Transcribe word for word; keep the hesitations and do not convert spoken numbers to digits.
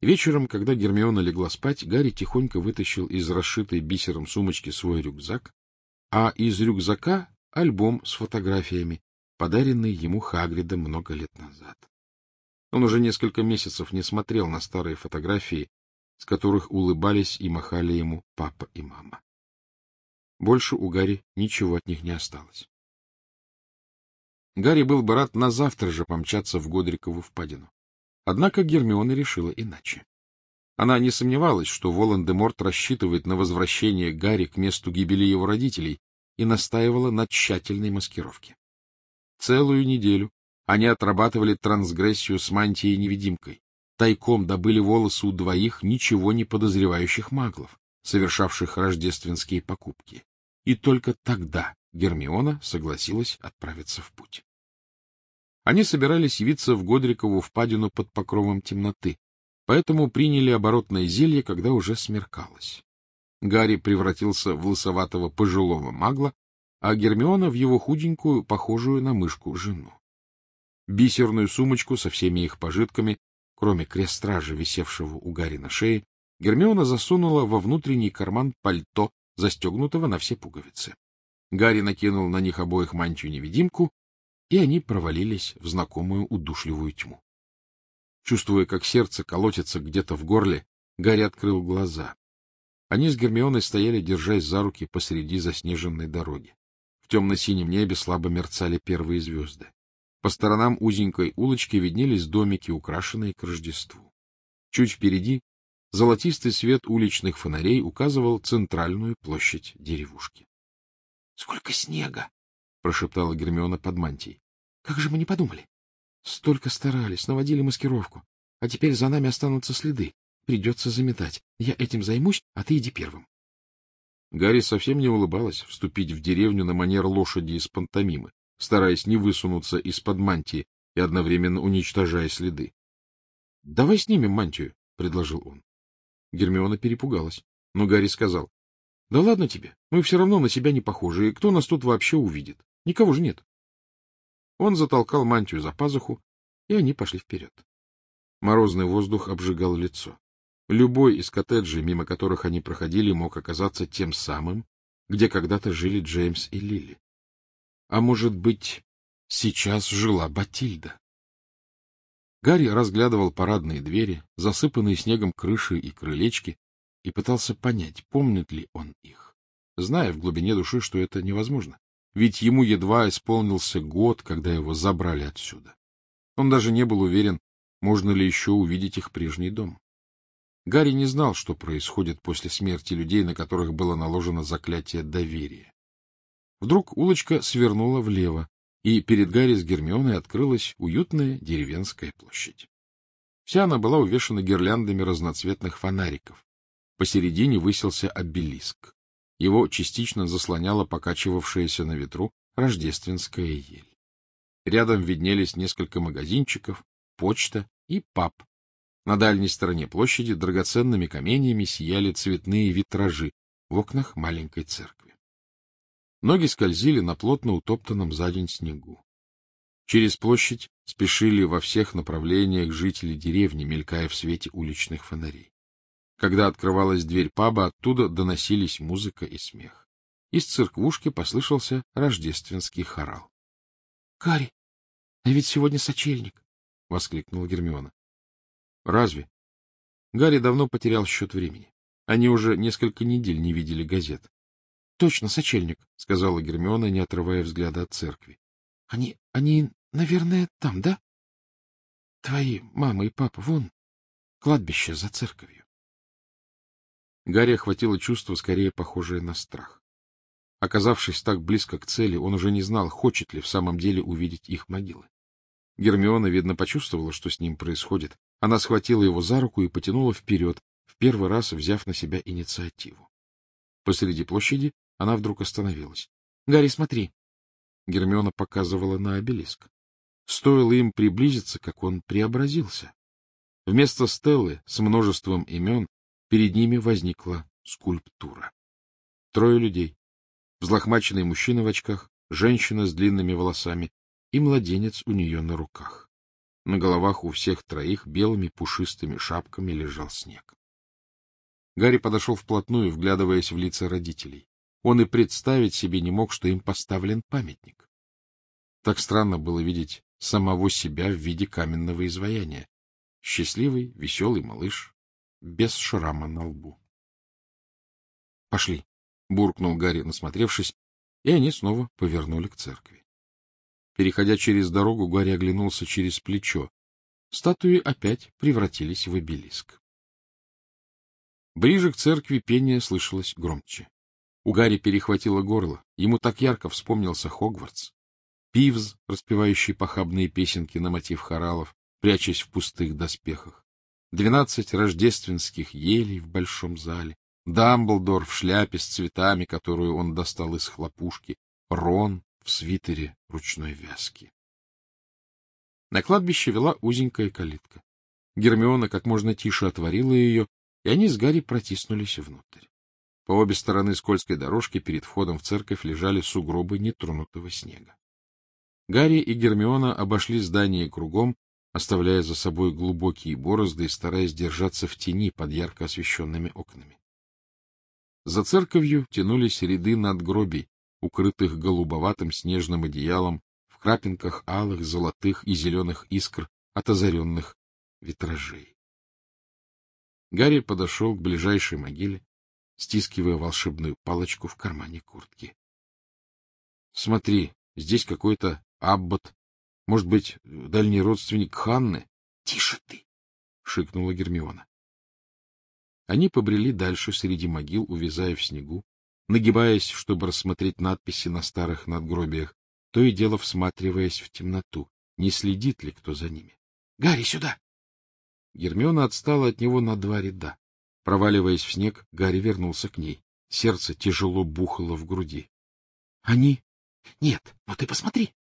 Вечером, когда Гермиона легла спать, Гарри тихонько вытащил из расшитой бисером сумочки свой рюкзак, а из рюкзака — альбом с фотографиями, подаренный ему Хагридом много лет назад. Он уже несколько месяцев не смотрел на старые фотографии, с которых улыбались и махали ему папа и мама. Больше у Гарри ничего от них не осталось. Гарри был бы рад на завтра же помчаться в Годрикову впадину. Однако Гермиона решила иначе. Она не сомневалась, что Волан-де-Морт рассчитывает на возвращение Гарри к месту гибели его родителей, и настаивала на тщательной маскировке. Целую неделю они отрабатывали трансгрессию с мантией-невидимкой, тайком добыли волосы у двоих ничего не подозревающих маглов, совершавших рождественские покупки. И только тогда Гермиона согласилась отправиться в путь. Они собирались явиться в Годрикову впадину под покровом темноты, поэтому приняли оборотное зелье, когда уже смеркалось. Гарри превратился в лысоватого пожилого магла, а Гермиона в его худенькую, похожую на мышку, жену. Бисерную сумочку со всеми их пожитками, кроме крест-стражи, висевшего у Гарри на шее, Гермиона засунула во внутренний карман пальто, застегнутого на все пуговицы. Гарри накинул на них обоих мантию-невидимку, и они провалились в знакомую удушливую тьму. Чувствуя, как сердце колотится где-то в горле, Гарри открыл глаза. Они с Гермионой стояли, держась за руки посреди заснеженной дороги. В темно-синем небе слабо мерцали первые звезды. По сторонам узенькой улочки виднелись домики, украшенные к Рождеству. Чуть впереди золотистый свет уличных фонарей указывал центральную площадь деревушки. — Сколько снега! — прошептала Гермиона под мантией. — Как же мы не подумали! Столько старались, наводили маскировку, а теперь за нами останутся следы. Придется заметать. Я этим займусь, а ты иди первым. Гарри совсем не улыбалась вступить в деревню на манер лошади из пантомимы, стараясь не высунуться из-под мантии и одновременно уничтожая следы. — Давай снимем мантию, — предложил он. Гермиона перепугалась, но Гарри сказал: — Да ладно тебе, мы все равно на себя не похожи, и кто нас тут вообще увидит? Никого же нет. Он затолкал мантию за пазуху, и они пошли вперед. Морозный воздух обжигал лицо. Любой из коттеджей, мимо которых они проходили, мог оказаться тем самым, где когда-то жили Джеймс и Лили. А может быть, сейчас жила Батильда? Гарри разглядывал парадные двери, засыпанные снегом крыши и крылечки, и пытался понять, помнит ли он их, зная в глубине души, что это невозможно, ведь ему едва исполнился год, когда его забрали отсюда. Он даже не был уверен, можно ли еще увидеть их прежний дом. Гарри не знал, что происходит после смерти людей, на которых было наложено заклятие доверия. Вдруг улочка свернула влево, и перед Гарри с Гермионой открылась уютная деревенская площадь. Вся она была увешана гирляндами разноцветных фонариков. Посередине высился обелиск. Его частично заслоняла покачивавшаяся на ветру рождественская ель. Рядом виднелись несколько магазинчиков, почта и паб. На дальней стороне площади драгоценными каменьями сияли цветные витражи в окнах маленькой церкви. Ноги скользили на плотно утоптанном за день снегу. Через площадь спешили во всех направлениях жители деревни, мелькая в свете уличных фонарей. Когда открывалась дверь паба, оттуда доносились музыка и смех. Из церквушки послышался рождественский хорал. — Гарри, а ведь сегодня сочельник! — воскликнула Гермиона. — Разве? Гарри давно потерял счет времени. Они уже несколько недель не видели газет. — Точно, сочельник, — сказала Гермиона, не отрывая взгляда от церкви. — Они, они, наверное, там, да? Твои мама и папа, вон, кладбище за церковью. Гарри охватило чувство, скорее похожее на страх. Оказавшись так близко к цели, он уже не знал, хочет ли в самом деле увидеть их могилы. Гермиона, видно, почувствовала, что с ним происходит. Она схватила его за руку и потянула вперед, в первый раз взяв на себя инициативу. Посреди площади она вдруг остановилась. — Гарри, смотри! Гермиона показывала на обелиск. Стоило им приблизиться, как он преобразился. Вместо стелы с множеством имен перед ними возникла скульптура. Трое людей. Взлохмаченный мужчина в очках, женщина с длинными волосами и младенец у нее на руках. На головах у всех троих белыми пушистыми шапками лежал снег. Гарри подошел вплотную, вглядываясь в лица родителей. Он и представить себе не мог, что им поставлен памятник. Так странно было видеть самого себя в виде каменного изваяния. Счастливый, веселый малыш, без шрама на лбу. — Пошли, — буркнул Гарри, насмотревшись, и они снова повернули к церкви. Переходя через дорогу, Гарри оглянулся через плечо. Статуи опять превратились в обелиск. Ближе к церкви пение слышалось громче. У Гарри перехватило горло. Ему так ярко вспомнился Хогвартс. Пивз, распевающий похабные песенки на мотив хоралов, прячась в пустых доспехах. Двенадцать рождественских елей в большом зале. Дамблдор в шляпе с цветами, которую он достал из хлопушки. Рон в свитере ручной вязки. На кладбище вела узенькая калитка. Гермиона как можно тише отворила ее, и они с Гарри протиснулись внутрь. По обе стороны скользкой дорожки перед входом в церковь лежали сугробы нетронутого снега. Гарри и Гермиона обошли здание кругом, оставляя за собой глубокие борозды и стараясь держаться в тени под ярко освещенными окнами. За церковью тянулись ряды надгробий, укрытых голубоватым снежным одеялом, в крапинках алых, золотых и зеленых искр от озаренных витражей. Гарри подошел к ближайшей могиле, стискивая волшебную палочку в кармане куртки. — Смотри, здесь какой-то аббат, может быть, дальний родственник Ханны? — Тише ты! — шикнула Гермиона. Они побрели дальше среди могил, увязая в снегу, нагибаясь, чтобы рассмотреть надписи на старых надгробиях, то и дело всматриваясь в темноту, не следит ли кто за ними. — Гарри, сюда! Гермиона отстала от него на два ряда. Проваливаясь в снег, Гарри вернулся к ней. Сердце тяжело бухало в груди. — Они? — Нет, но ты посмотри.